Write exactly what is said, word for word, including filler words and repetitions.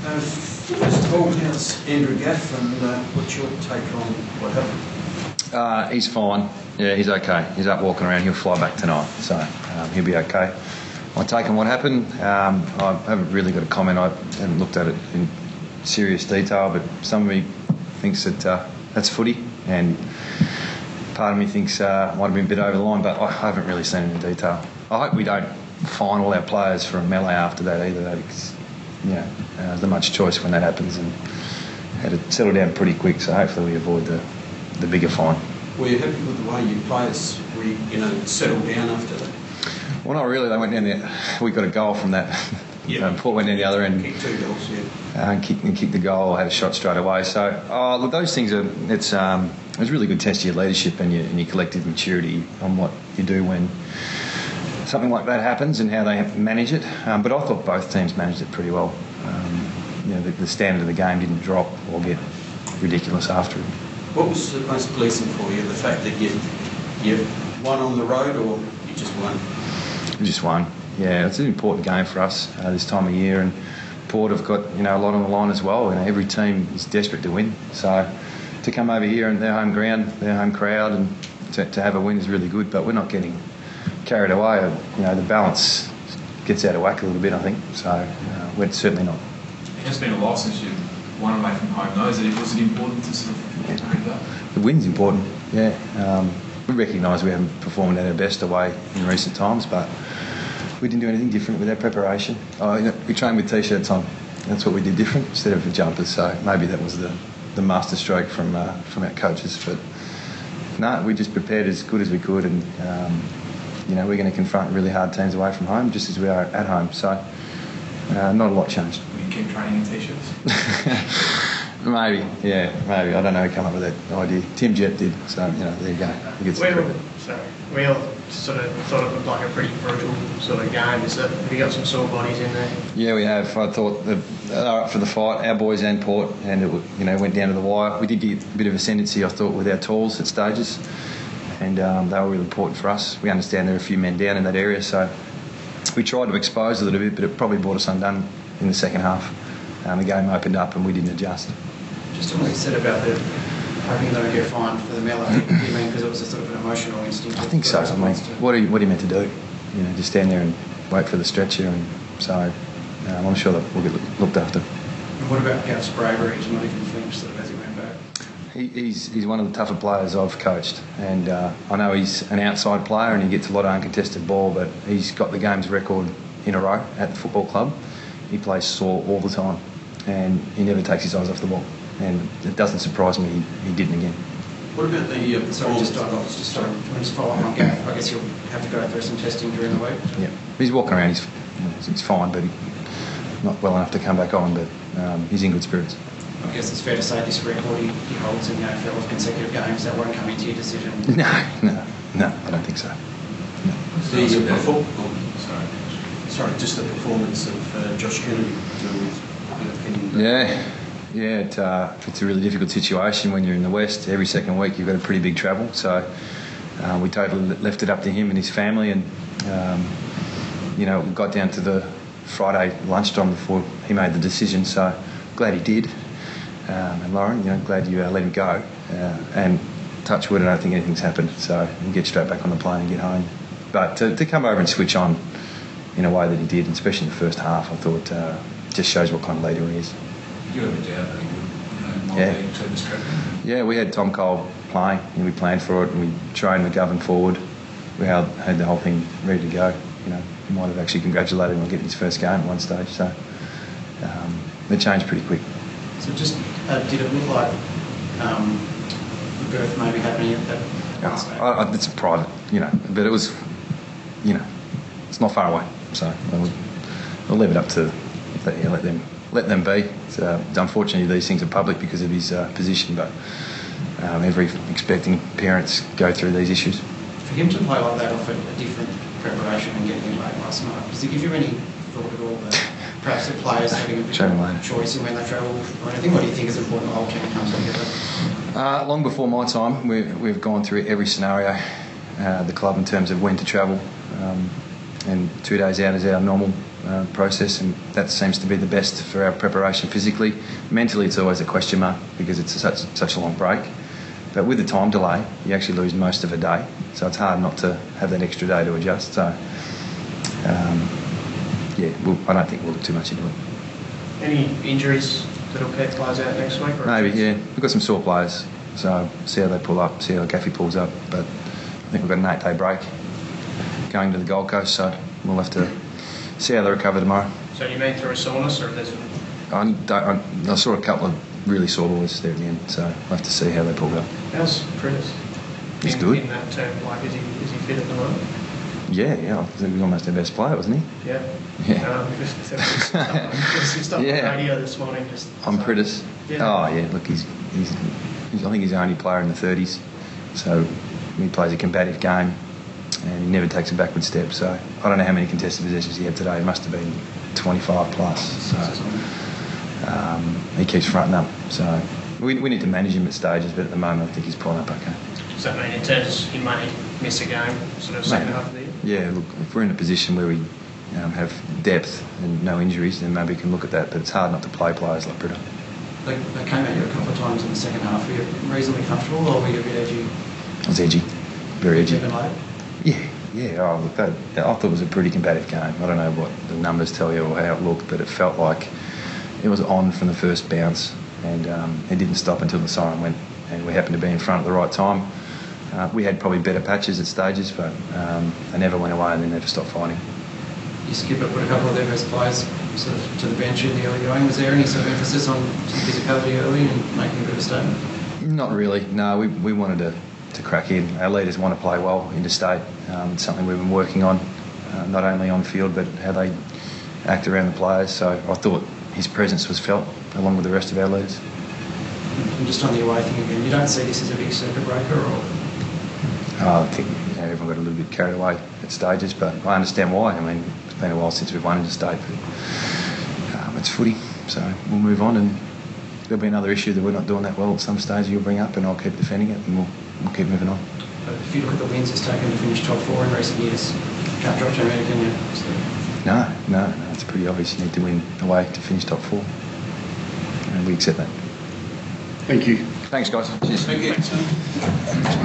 Uh, first of all, how's Andrew Gaff, and uh, what's your take on what happened? Uh, he's fine. Yeah, he's okay. He's up walking around. He'll fly back tonight, so um, he'll be okay. My take on what happened, um, I haven't really got a comment. I haven't looked at it in serious detail, but some of me thinks that uh, that's footy, and part of me thinks uh, might have been a bit over the line, but I haven't really seen it in detail. I hope we don't fine all our players for a melee after that either, though, because you know, uh, there's not much choice when that happens, and had to settle down pretty quick. So hopefully we avoid the the bigger fine. Were you happy with the way your players, re, you know, settled down after that? Well, not really. They went down there. We got a goal from that. Yeah. um, Port went down the other end. Kicked two goals, yeah. Uh, and, kicked, and kicked the goal. Had a shot straight away. So, oh, look, those things are. It's um, it's a really good test of your leadership and your, and your collective maturity on what you do when something like that happens and how they manage it. Um, but I thought both teams managed it pretty well. Um, you know, the, the standard of the game didn't drop or get ridiculous after it. What was the most pleasing for you? The fact that you you won on the road, or you just won? We just won. Yeah, it's an important game for us uh, this time of year, and Port have got you know a lot on the line as well. You know, every team is desperate to win, so to come over here and their home ground, their home crowd, and to, to have a win is really good. But we're not getting carried away. You know, the balance gets out of whack a little bit, I think. So uh, we're certainly not. It has been a while since you won away from home, though. Is it, was it important to sort of yeah. take that? The win's important. Yeah. Um, we recognise we haven't performed at our best away in recent times, but we didn't do anything different with our preparation. Oh, you know, we trained with t-shirts on. That's what we did different instead of the jumpers. So maybe that was the, the master stroke from uh, from our coaches. But no, we just prepared as good as we could, and um, you know we're going to confront really hard teams away from home, just as we are at home. So uh, not a lot changed. Will you keep training in t-shirts? Maybe, yeah, maybe. I don't know who came up with that idea. Tim Jett did. So you know, there you go. He gets the credit. So we all sort of thought it looked like a pretty brutal sort of game. Is it? Have you got some sore bodies in there? Yeah, we have. I thought the, they were up for the fight, our boys and Port, and it you know went down to the wire. We did get a bit of ascendancy, I thought, with our tools at stages, and um, they were really important for us. We understand there are a few men down in that area, so we tried to expose a little bit, but it probably brought us undone in the second half. Um, the game opened up and we didn't adjust. Just on what you said about the hoping they don't get fined for the melee, you mean because it was a sort of an emotional instinct? I think so. I mean, what are you, what are you meant to do? You know, just stand there and wait for the stretcher, and so um, I'm sure that we'll get looked after. And what about Gaff's bravery to not even flinch sort of as he went back? He, he's he's one of the tougher players I've coached, and uh, I know he's an outside player and he gets a lot of uncontested ball, but he's got the game's record in a row at the football club. He plays sore all the time, and he never takes his eyes off the ball. And it doesn't surprise me he, he didn't again. What about the uh, Sorry, just dive off. Just sorry, just follow up on Gaff. I guess you'll have to go through some testing during the week. Yeah, he's walking around. He's he's fine, but he, not well enough to come back on. But um, he's in good spirits. I guess it's fair to say this record he, he holds in the A F L of consecutive games that won't come into your decision. No, no, no. I don't think so. No. The, uh, perform- oh, sorry, sorry, just the performance of uh, Josh Kennedy. Can you, Yeah. Yeah, it, uh, it's a really difficult situation when you're in the West. Every second week you've got a pretty big travel, so uh, we totally left it up to him and his family, and um, you know, we got down to the Friday lunchtime before he made the decision, so glad he did. Um, and Lauren, you know, glad you uh, let him go, uh, and touch wood, I don't think anything's happened, so we'll get straight back on the plane and get home. But to, to come over and switch on in a way that he did, especially in the first half, I thought uh, just shows what kind of leader he is. You have a doubt that he would, you know, Yeah. not being too distracted. Yeah, we had Tom Cole playing and we planned for it, and we trained McGovern forward. We had, had the whole thing ready to go. You know, we might have actually congratulated him on getting his first game at one stage. So um, it changed pretty quick. So just uh, did it look like um, the birth maybe happening at that last game? I, I, it's private, you know, but it was, you know, it's not far away. So I'll, I'll leave it up to let, yeah, let them. Let them be. It's, uh, unfortunately, these things are public because of his uh, position, but um, every expecting parents go through these issues. For him to play like that offered a different preparation and getting him late last night. Does it give you any thought at all that perhaps the players having a bit of choice in when they travel or anything? What do you think is important the whole team comes together? Uh, long before my time, we've, we've gone through every scenario, uh, the club, in terms of when to travel, um, and two days out is our normal uh, process, and that seems to be the best for our preparation physically. Mentally, it's always a question mark because it's such such a long break. But with the time delay, you actually lose most of a day, so it's hard not to have that extra day to adjust. So, um, yeah, we'll, I don't think we'll look too much into it. Any injuries that'll keep players out next week? Or Maybe, yeah. We've got some sore players, so see how they pull up, see how Gaffey pulls up. But I think we've got an eight-day break going to the Gold Coast, so we'll have to see how they recover tomorrow. So you mean through a soreness, or there's? I, don't, I, I saw a couple of really sore boys there at the end, so we'll have to see how they pull up. How's Prentice? He's in, good. In that term, like, is he is he fit at the moment? Yeah, yeah. I think he was almost our best player, wasn't he? Yeah. Yeah. Um, just, just, just stuff Yeah. on the radio this morning. Just On so- Prentice. Yeah. Oh yeah. Look, he's, he's he's I think he's the only player in the thirties, so he plays a combative game, and he never takes a backward step. So I don't know how many contested possessions he had today. It must have been twenty-five plus. So um, he keeps fronting up. So we, we need to manage him at stages, but at the moment I think he's pulling up okay. Does that mean in terms he may miss a game, sort of second Maybe. half of the year? Yeah, look, if we're in a position where we um, have depth and no injuries, then maybe we can look at that. But it's hard not to play players like Britta. They, they came at you a couple of times in the second half. Were you reasonably comfortable, or were you a bit edgy? I was edgy, very edgy. Even late? Yeah, yeah. Oh, look, that, I thought it was a pretty combative game. I don't know what the numbers tell you or how it looked, but it felt like it was on from the first bounce, and um, it didn't stop until the siren went, and we happened to be in front at the right time. Uh, we had probably better patches at stages, but um, they never went away and they never stopped fighting. You skip it, put a couple of their best players sort of to the bench in the early going. Was there any sort of emphasis on some physicality early and making a bit of a statement? Not really. No, we, we wanted to, to crack in. Our leaders want to play well interstate. Um, it's something we've been working on, uh, not only on field but how they act around the players. So I thought his presence was felt along with the rest of our leaders. And just on the away thing again, you don't see this as a big circuit breaker, or? Oh, I think you know, everyone got a little bit carried away at stages, but I understand why. I mean, it's been a while since we've won interstate, but um, it's footy, so we'll move on, and there'll be another issue that we're not doing that well at some stage you'll bring up, and I'll keep defending it, and we'll, we'll keep moving on. But if you look at the wins it's taken to finish top four in recent years, can't drop too many, can you? So, No, no, no, it's pretty obvious you need to win away to finish top four, and we accept that. Thank you. Thanks, guys. Cheers. Thank you.